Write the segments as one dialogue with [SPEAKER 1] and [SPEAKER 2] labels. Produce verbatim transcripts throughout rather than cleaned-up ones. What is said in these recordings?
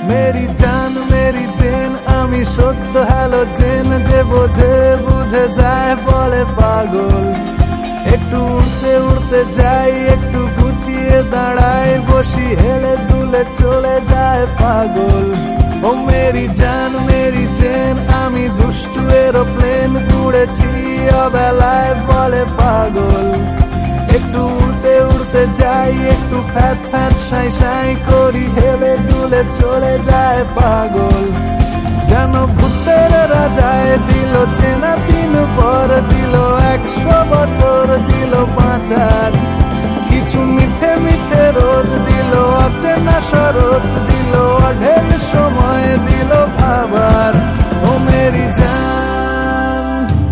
[SPEAKER 1] Mary জান Mary Jane আমি সত্য হ্যালো জেন, যে বোঝে বুঝে যায় বলে পাগল। একটু উড়তে উড়তে যাই, একটু গুছিয়ে দাঁড়াই, বসি হেলে দুলে চলে যায় পাগল। ও মেরি জান মেরি জেন আমি দুষ্টু এরোপ্লেন, উড়েছি অবেলায় বলে পাগল। একটু উড়তে উড়তে যাই, একটু ফ্যাত ফ্যাত সাই সাই করি, হেলে দুলে চলে যায় পাগল। যেন ভূতের রাজায় দিল চেনা তিন পর, দিল একশো বছর, দিল পাঁচার কিছু মিঠে মিঠে রোদ, দিল অচেনা শরৎ, দিল অঢেল সময়, দিল ভাবার। ও মেরি জান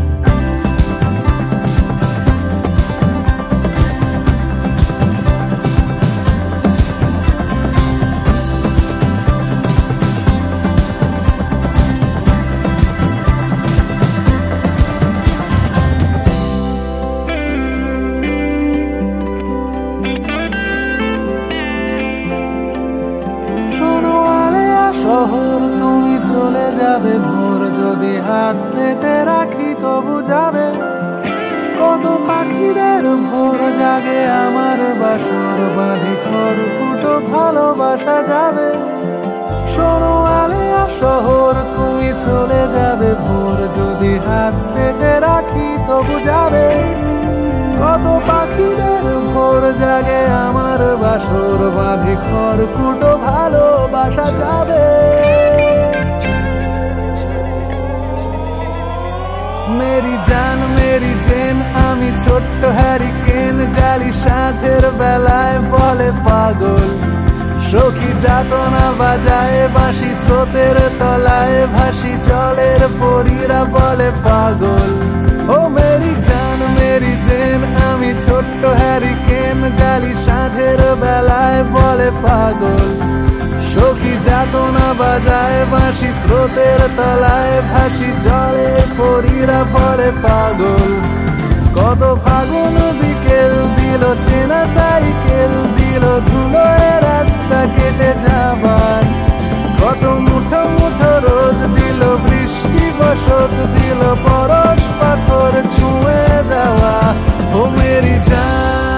[SPEAKER 1] শহর তুমি চলে যাবে ভোর, যদি হাত পেতে রাখি তবু যাবে। কত পাখিদের ভোর জাগে আমার বাসর, বাঁধি খড়কুটো ভালোবাসা যাবে। শোনো আলেয়া শহর তুমি চলে যাবে ভোর, যদি হাত পেতে রাখি তবু যাবে। কত পাখিদের ভোর জাগে আমার বাসর, বাঁধি খড়কুটো ভালোবাসা যাবে। মেরি জান মেরি জেন আমি ছোট্ট হ্যারিকেন, জালি সাঁঝের বেলায় বলে পাগল। সখী যাতনা বাজায় বাঁশি স্রোতের তলায়, ভাসি জলের পরীরা বলে পাগল। ও মেরি জান মেরি জেন আমি ছোট্ট হ্যারিকেন, জালি সাঁঝের বেলায় বলে পাগল। সখী যাতনা বাজায় বাঁশি স্রোতের তলায়, ভাসি জলের পরীরা বলে পাগল। কত ফাগুন বিকেল দিল চেনা সাইকেল, দিল ধুলোয় রাস্তা কেটে যাবার। কত মুঠো মুঠো রোদ দিল বৃষ্টি বসত, দিল পরশ পাথর ছুঁয়ে যাওয়া। ও মেরি জান